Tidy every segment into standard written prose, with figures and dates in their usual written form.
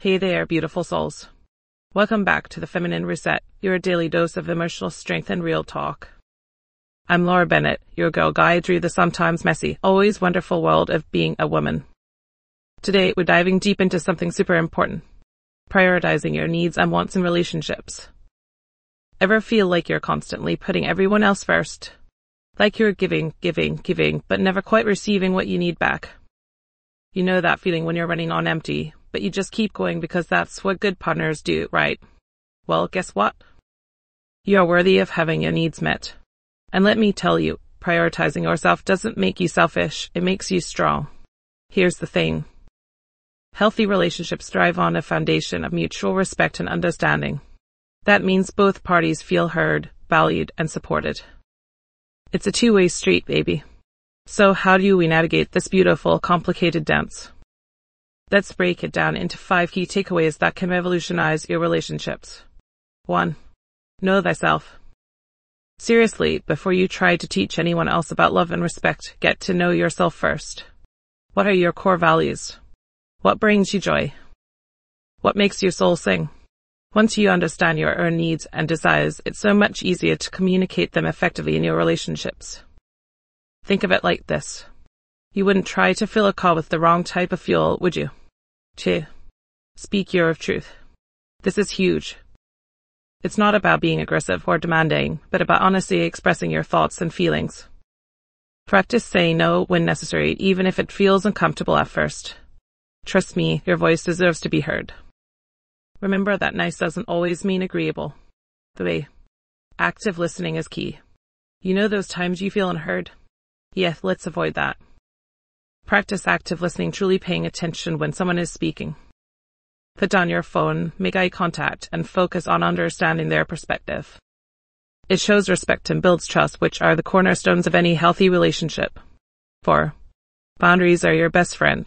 Hey there, beautiful souls. Welcome back to the Feminine Reset, your daily dose of emotional strength and real talk. I'm Laura Bennett, your girl guide through the sometimes messy, always wonderful world of being a woman. Today, we're diving deep into something super important: prioritizing your needs and wants in relationships. Ever feel like you're constantly putting everyone else first? Like you're giving, but never quite receiving what you need back? You know that feeling when you're running on empty, but you just keep going because that's what good partners do, right? Well, guess what? You are worthy of having your needs met. And let me tell you, prioritizing yourself doesn't make you selfish, it makes you strong. Here's the thing. Healthy relationships thrive on a foundation of mutual respect and understanding. That means both parties feel heard, valued, and supported. It's a two-way street, baby. So how do we navigate this beautiful, complicated dance? Let's break it down into 5 key takeaways that can revolutionize your relationships. 1. Know thyself. Seriously, before you try to teach anyone else about love and respect, get to know yourself first. What are your core values? What brings you joy? What makes your soul sing? Once you understand your own needs and desires, it's so much easier to communicate them effectively in your relationships. Think of it like this. You wouldn't try to fill a car with the wrong type of fuel, would you? 2. Speak your truth. This is huge. It's not about being aggressive or demanding, but about honestly expressing your thoughts and feelings. Practice saying no when necessary, even if it feels uncomfortable at first. Trust me, your voice deserves to be heard. Remember that nice doesn't always mean agreeable. 3. Active listening is key. You know those times you feel unheard? Yeah, let's avoid that. Practice active listening, truly paying attention when someone is speaking. Put down your phone, make eye contact, and focus on understanding their perspective. It shows respect and builds trust, which are the cornerstones of any healthy relationship. 4. Boundaries are your best friend.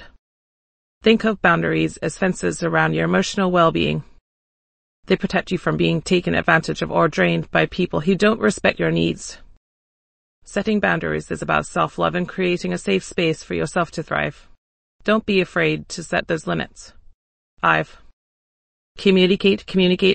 Think of boundaries as fences around your emotional well-being. They protect you from being taken advantage of or drained by people who don't respect your needs. Setting boundaries is about self-love and creating a safe space for yourself to thrive. Don't be afraid to set those limits. 5. Communicate.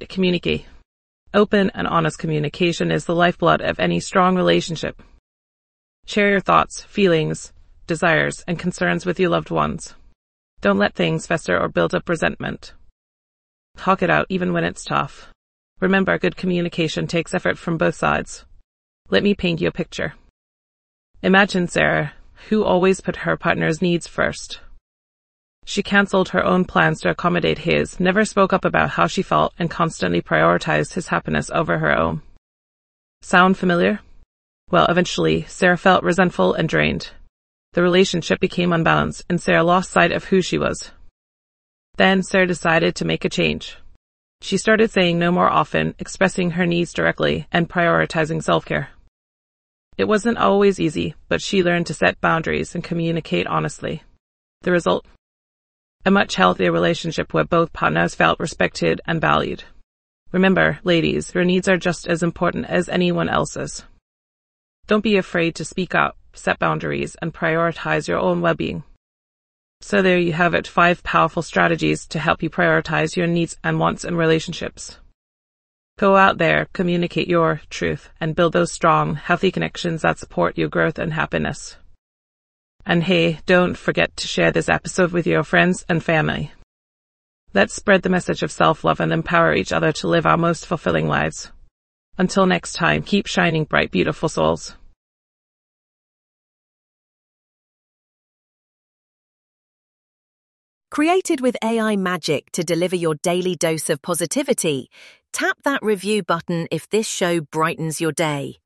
Open and honest communication is the lifeblood of any strong relationship. Share your thoughts, feelings, desires, and concerns with your loved ones. Don't let things fester or build up resentment. Talk it out even when it's tough. Remember, good communication takes effort from both sides. Let me paint you a picture. Imagine Sarah, who always put her partner's needs first. She cancelled her own plans to accommodate his, never spoke up about how she felt, and constantly prioritized his happiness over her own. Sound familiar? Well, eventually, Sarah felt resentful and drained. The relationship became unbalanced, and Sarah lost sight of who she was. Then Sarah decided to make a change. She started saying no more often, expressing her needs directly, and prioritizing self-care. It wasn't always easy, but she learned to set boundaries and communicate honestly. The result? A much healthier relationship where both partners felt respected and valued. Remember, ladies, your needs are just as important as anyone else's. Don't be afraid to speak up, set boundaries, and prioritize your own well-being. So there you have it, 5 powerful strategies to help you prioritize your needs and wants in relationships. Go out there, communicate your truth, and build those strong, healthy connections that support your growth and happiness. And hey, don't forget to share this episode with your friends and family. Let's spread the message of self-love and empower each other to live our most fulfilling lives. Until next time, keep shining bright, beautiful souls. Created with AI magic to deliver your daily dose of positivity, tap that review button if this show brightens your day.